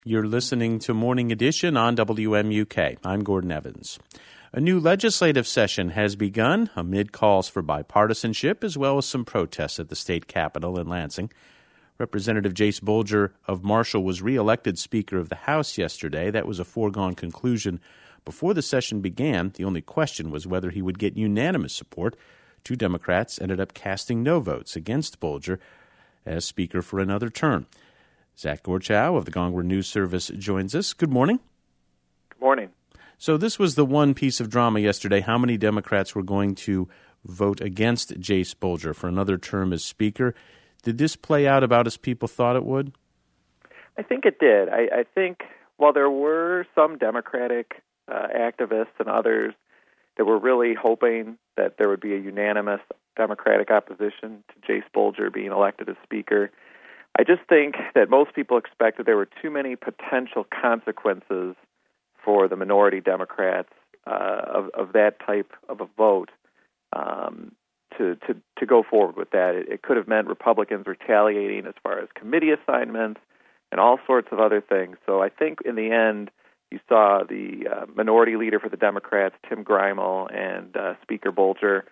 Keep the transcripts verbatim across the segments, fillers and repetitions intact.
You're listening to Morning Edition on W M U K. I'm Gordon Evans. A new legislative session has begun amid calls for bipartisanship as well as some protests at the state capitol in Lansing. Representative Jace Bolger of Marshall was reelected Speaker of the House yesterday. That was a foregone conclusion. Before the session began, the only question was whether he would get unanimous support. Two Democrats ended up casting no votes against Bolger as Speaker for another term. Zach Gorchow of the Gongwer News Service joins us. Good morning. Good morning. So this was the one piece of drama yesterday. How many Democrats were going to vote against Jace Bolger for another term as Speaker? Did this play out about as people thought it would? I think it did. I, I think while there were some Democratic uh, activists and others that were really hoping that there would be a unanimous Democratic opposition to Jace Bolger being elected as Speaker, I just think that most people expected there were too many potential consequences for the minority Democrats uh, of, of that type of a vote um, to, to, to go forward with that. It, it could have meant Republicans retaliating as far as committee assignments and all sorts of other things. So I think in the end, you saw the uh, minority leader for the Democrats, Tim Greimel, and uh, Speaker Bolger,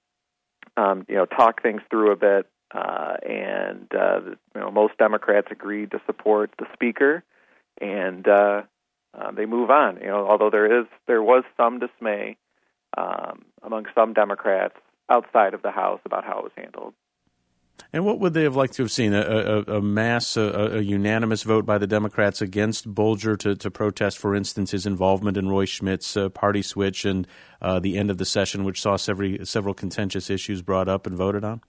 um, you know, talk things through a bit. Uh, and uh, you know, most Democrats agreed to support the Speaker, and uh, uh, they move on. You know, although there is there was some dismay um, among some Democrats outside of the House about how it was handled. And what would they have liked to have seen? A, a, a mass, a, a unanimous vote by the Democrats against Bolger to, to protest, for instance, his involvement in Roy Schmidt's uh, party switch and uh, the end of the session, which saw several several contentious issues brought up and voted on?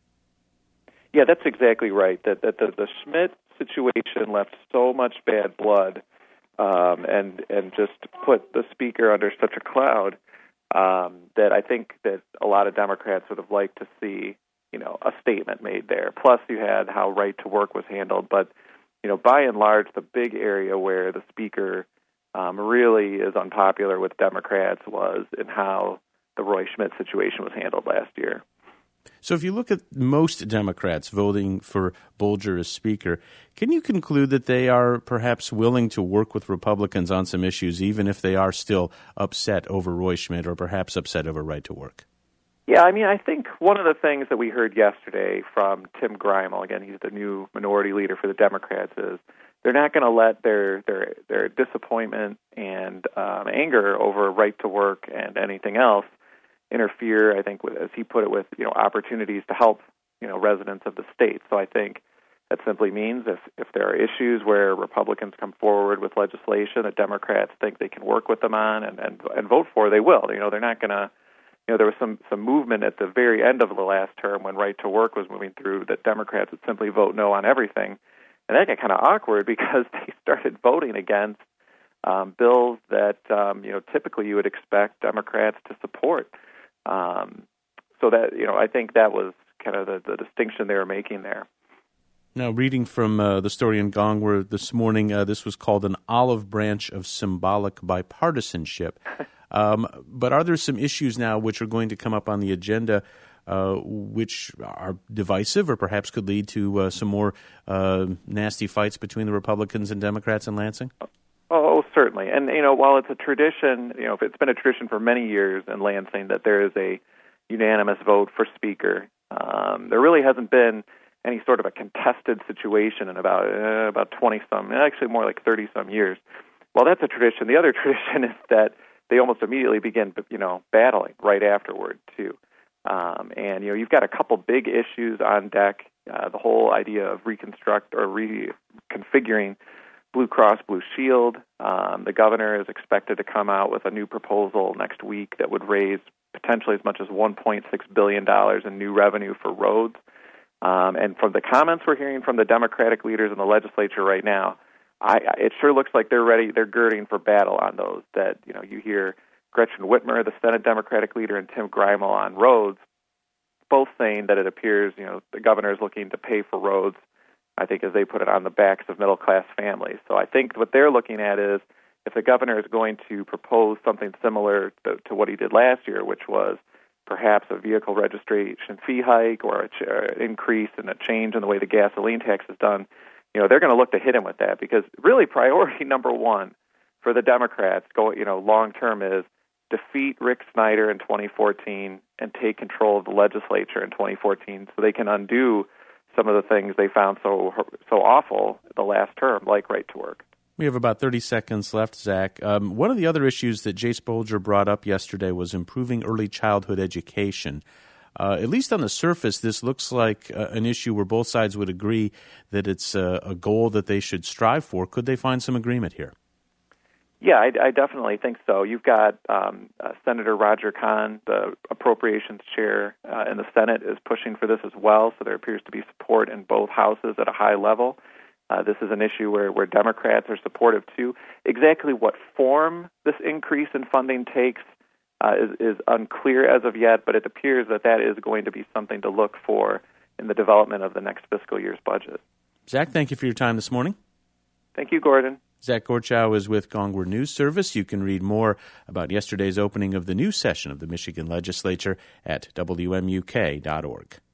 Yeah, that's exactly right. That, that the, the Schmidt situation left so much bad blood um, and and just put the Speaker under such a cloud um, that I think that a lot of Democrats would have liked to see, you know, a statement made there. Plus, you had how right to work was handled. But, you know, by and large, the big area where the Speaker um, really is unpopular with Democrats was in how the Roy Schmidt situation was handled last year. So if you look at most Democrats voting for Bolger as Speaker, can you conclude that they are perhaps willing to work with Republicans on some issues, even if they are still upset over Roy Schmidt or perhaps upset over right to work? Yeah, I mean, I think one of the things that we heard yesterday from Tim Greimel, again, he's the new minority leader for the Democrats, is they're not going to let their, their, their disappointment and um, anger over right to work and anything else interfere, I think, with, as he put it, with, you know, opportunities to help, you know, residents of the state. So I think that simply means if, if there are issues where Republicans come forward with legislation that Democrats think they can work with them on and, and, and vote for, they will. You know, they're not going to, you know, there was some, some movement at the very end of the last term when right to work was moving through that Democrats would simply vote no on everything. And that got kind of awkward because they started voting against um, bills that, um, you know, typically you would expect Democrats to support. Um, so that, you know, I think that was kind of the, the distinction they were making there. Now, reading from uh, the story in Gongwer this morning, uh, this was called an olive branch of symbolic bipartisanship. um, but are there some issues now which are going to come up on the agenda uh, which are divisive or perhaps could lead to uh, some more uh, nasty fights between the Republicans and Democrats in Lansing? Oh, certainly. And, you know, while it's a tradition, you know, it's been a tradition for many years in Lansing that there is a unanimous vote for Speaker, um, there really hasn't been any sort of a contested situation in about uh, about twenty-some, actually more like thirty-some years. While that's a tradition, the other tradition is that they almost immediately begin, you know, battling right afterward, too. Um, and, you know, you've got a couple big issues on deck, uh, the whole idea of reconstruct or reconfiguring Blue Cross Blue Shield. Um, the governor is expected to come out with a new proposal next week that would raise potentially as much as one point six billion dollars in new revenue for roads. Um, and from the comments we're hearing from the Democratic leaders in the legislature right now, I, it sure looks like they're ready. They're girding for battle on those. That, you know, you hear Gretchen Whitmer, the Senate Democratic leader, and Tim Greimel on roads, both saying that it appears, you know, the governor is looking to pay for roads, I think, as they put it, on the backs of middle-class families. So I think what they're looking at is if the governor is going to propose something similar to, to what he did last year, which was perhaps a vehicle registration fee hike or an ch- increase and a change in the way the gasoline tax is done, you know, they're going to look to hit him with that, because really priority number one for the Democrats, go, you know, long term is defeat Rick Snyder in twenty fourteen and take control of the legislature in twenty fourteen, so they can undo some of the things they found so so awful the last term, like right to work. We have about thirty seconds left, Zach. Um, one of the other issues that Jase Bolger brought up yesterday was improving early childhood education. Uh, at least on the surface, this looks like uh, an issue where both sides would agree that it's a, a goal that they should strive for. Could they find some agreement here? Yeah, I, I definitely think so. You've got um, uh, Senator Roger Kahn, the appropriations chair uh, in the Senate, is pushing for this as well, so there appears to be support in both houses at a high level. Uh, this is an issue where, where Democrats are supportive too. Exactly what form this increase in funding takes uh, is, is unclear as of yet, but it appears that that is going to be something to look for in the development of the next fiscal year's budget. Zach, thank you for your time this morning. Thank you, Gordon. Zach Gorchow is with Gongwer News Service. You can read more about yesterday's opening of the new session of the Michigan Legislature at W M U K dot org.